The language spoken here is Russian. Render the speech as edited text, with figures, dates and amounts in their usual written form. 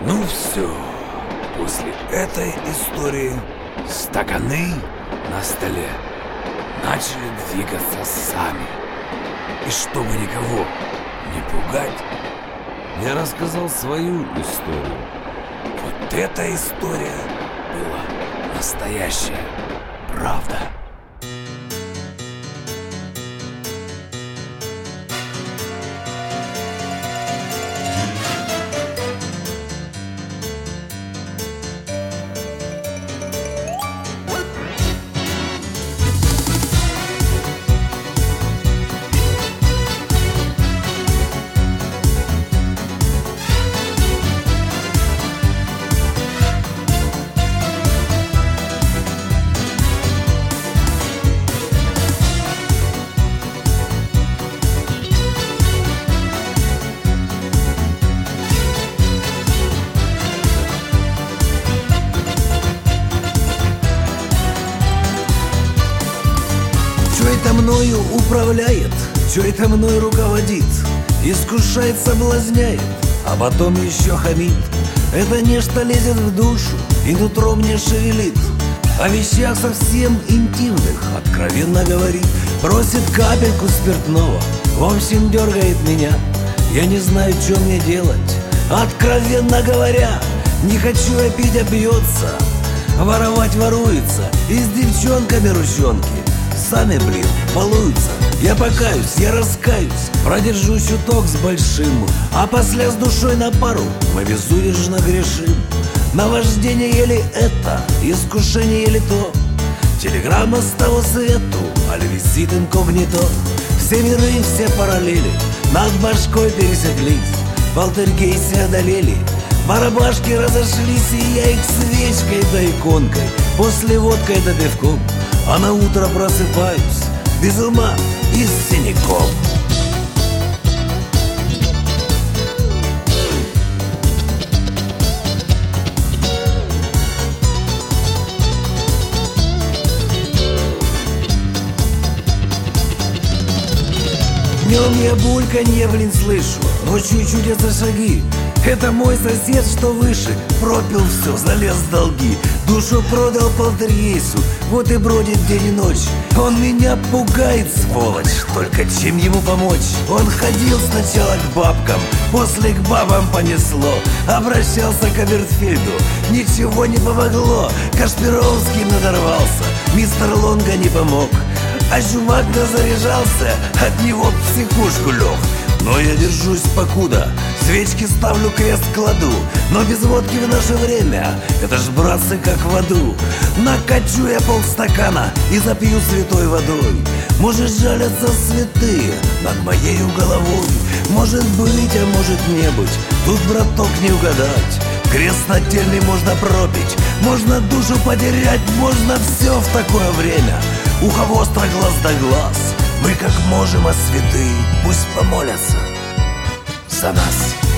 Ну все, после этой истории стаканы на столе начали двигаться сами. И чтобы никого не пугать, я рассказал свою историю. Вот эта история была настоящая, правда. Чё это мною управляет, чё это мной руководит, искушает, соблазняет, а потом еще хамит. Это нечто лезет в душу и нутро мне шевелит, о вещах совсем интимных откровенно говорит. Просит капельку спиртного, в общем дергает меня. Я не знаю, что мне делать, откровенно говоря. Не хочу я пить, а бьется, воровать воруется, и с девчонками ручонки сами, блин, балуются. Я покаюсь, я раскаюсь, продержу чуток с большим, а после с душой на пару мы безудержно грешим. Наваждение еле это, искушение еле то, телеграмма с того свету, аль висит инкогнито. Все миры, все параллели над башкой пересеклись, полтергейсы одолели, барабашки разошлись, и я их свечкой да иконкой, после водкой да пивком, а на утро просыпаюсь без ума и с синяком. Днем я бульканье, блин, слышу, ночью чудятся шаги. Это мой сосед, что выше, пропил все, залез в долги, душу продал полтергейсу, вот и бродит день и ночь. Он меня пугает, сволочь, только чем ему помочь? Он ходил сначала к бабкам, после к бабам понесло, обращался к Абертфельду, ничего не помогло. Кашпировский надорвался, мистер Лонга не помог, а чувак заряжался, от него в психушку лег. Но я держусь покуда, свечки ставлю, крест кладу, но без водки в наше время, это ж, братцы, как в аду. Накачу я полстакана и запью святой водой. Может, жалятся святые над моею головой. Может быть, а может не быть, тут, браток, не угадать. Крест нательный можно пропить, можно душу потерять, можно все в такое время. Ухо востро, глаз да глаз, мы как можем, а святые пусть помолятся за нас.